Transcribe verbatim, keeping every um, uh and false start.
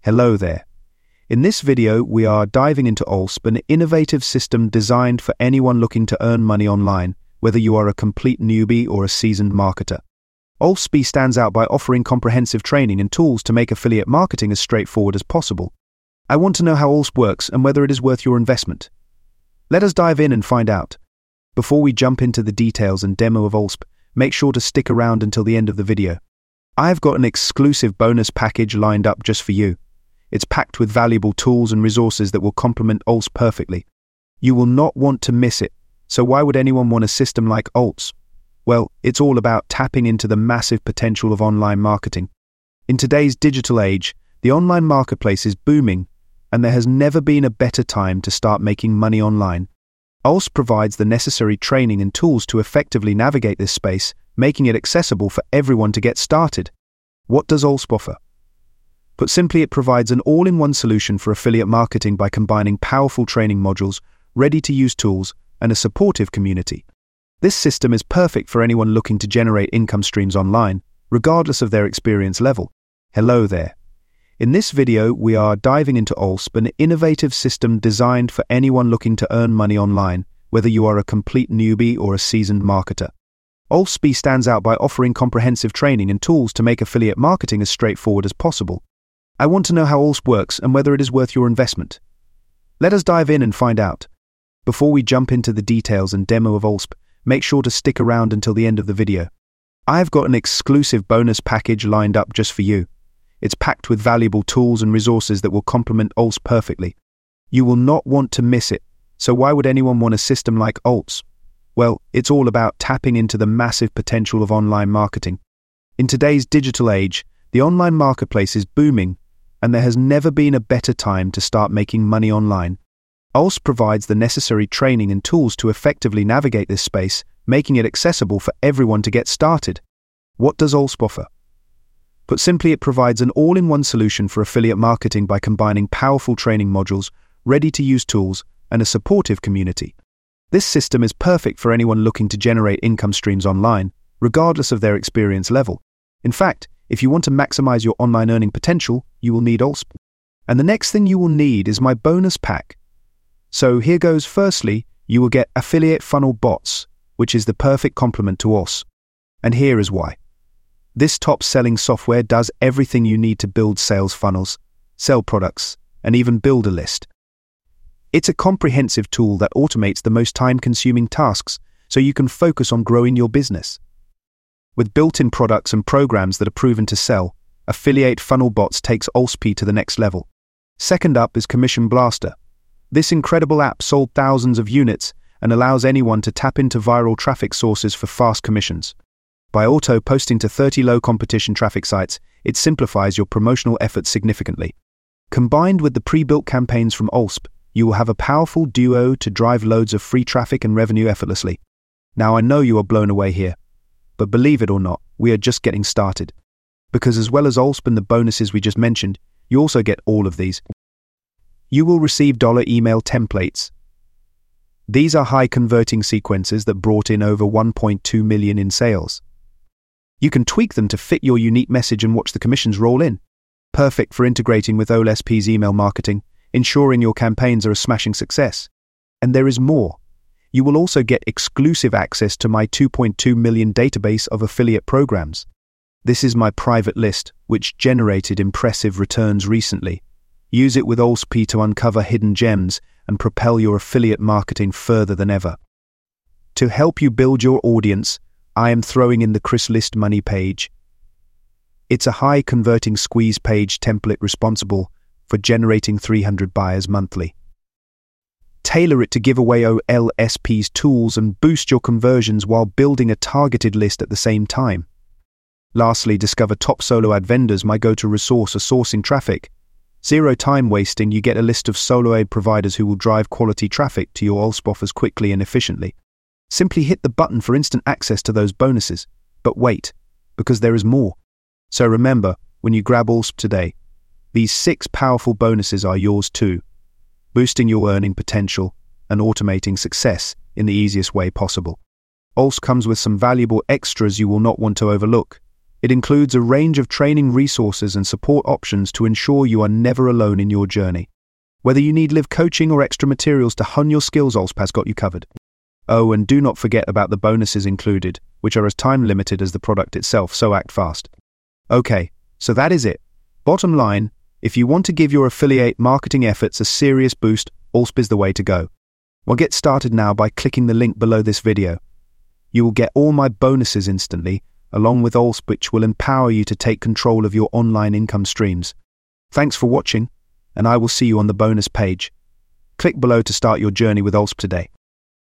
Hello there. In this video, we are diving into Olsp, an innovative system designed for anyone looking to earn money online, whether you are a complete newbie or a seasoned marketer. Olsp stands out by offering comprehensive training and tools to make affiliate marketing as straightforward as possible. I want to know how Olsp works and whether it is worth your investment. Let us dive in and find out. Before we jump into the details and demo of Olsp, make sure to stick around until the end of the video. I've got an exclusive bonus package lined up just for you. It's packed with valuable tools and resources that will complement Olsp perfectly. You will not want to miss it, so why would anyone want a system like Olsp? Well, it's all about tapping into the massive potential of online marketing. In today's digital age, the online marketplace is booming, and there has never been a better time to start making money online. Olsp provides the necessary training and tools to effectively navigate this space, making it accessible for everyone to get started. What does Olsp offer? Put simply, it provides an all-in-one solution for affiliate marketing by combining powerful training modules, ready-to-use tools, and a supportive community. This system is perfect for anyone looking to generate income streams online, regardless of their experience level. Hello there. In this video, we are diving into Olsp, an innovative system designed for anyone looking to earn money online, whether you are a complete newbie or a seasoned marketer. Olsp stands out by offering comprehensive training and tools to make affiliate marketing as straightforward as possible. I want to know how Olsp works and whether it is worth your investment. Let us dive in and find out. Before we jump into the details and demo of Olsp, make sure to stick around until the end of the video. I've got an exclusive bonus package lined up just for you. It's packed with valuable tools and resources that will complement Olsp perfectly. You will not want to miss it, so why would anyone want a system like Olsp? Well, it's all about tapping into the massive potential of online marketing. In today's digital age, the online marketplace is booming, and there has never been a better time to start making money online. Olsp provides the necessary training and tools to effectively navigate this space, making it accessible for everyone to get started. What does Olsp offer? Put simply, it provides an all-in-one solution for affiliate marketing by combining powerful training modules, ready-to-use tools, and a supportive community. This system is perfect for anyone looking to generate income streams online, regardless of their experience level. In fact, if you want to maximize your online earning potential, you will need Olsp. And the next thing you will need is my bonus pack. So here goes. Firstly, you will get Affiliate Funnel Bots, which is the perfect complement to Olsp. And here is why. This top-selling software does everything you need to build sales funnels, sell products, and even build a list. It's a comprehensive tool that automates the most time-consuming tasks so you can focus on growing your business. With built-in products and programs that are proven to sell, Affiliate Funnel Bots takes Olsp to the next level. Second up is Commission Blaster. This incredible app sold thousands of units and allows anyone to tap into viral traffic sources for fast commissions. By auto-posting to thirty low-competition traffic sites, it simplifies your promotional efforts significantly. Combined with the pre-built campaigns from Olsp, you will have a powerful duo to drive loads of free traffic and revenue effortlessly. Now, I know you are blown away here, but believe it or not, we are just getting started. Because as well as Olsp and the bonuses we just mentioned, you also get all of these. You will receive dollar email templates. These are high-converting sequences that brought in over one point two million in sales. You can tweak them to fit your unique message and watch the commissions roll in. Perfect for integrating with Olsp's email marketing, ensuring your campaigns are a smashing success. And there is more. You will also get exclusive access to my two point two million database of affiliate programs. This is my private list, which generated impressive returns recently. Use it with Olsp to uncover hidden gems and propel your affiliate marketing further than ever. To help you build your audience, I am throwing in the Chris List Money page. It's a high-converting squeeze page template responsible for generating three hundred buyers monthly. Tailor it to give away Olsp's tools and boost your conversions while building a targeted list at the same time. Lastly, discover top solo ad vendors, my go-to resource for sourcing traffic. Zero time wasting, you get a list of solo ad providers who will drive quality traffic to your Olsp offers quickly and efficiently. Simply hit the button for instant access to those bonuses. But wait, because there is more. So remember, when you grab Olsp today, these six powerful bonuses are yours too, boosting your earning potential and automating success in the easiest way possible. Olsp comes with some valuable extras you will not want to overlook. It includes a range of training resources and support options to ensure you are never alone in your journey. Whether you need live coaching or extra materials to hone your skills, Olsp has got you covered. Oh, and do not forget about the bonuses included, which are as time limited as the product itself, so act fast. Okay, so that is it. Bottom line, if you want to give your affiliate marketing efforts a serious boost, Olsp is the way to go. Well, get started now by clicking the link below this video. You will get all my bonuses instantly, along with Olsp, which will empower you to take control of your online income streams. Thanks for watching, and I will see you on the bonus page. Click below to start your journey with Olsp today.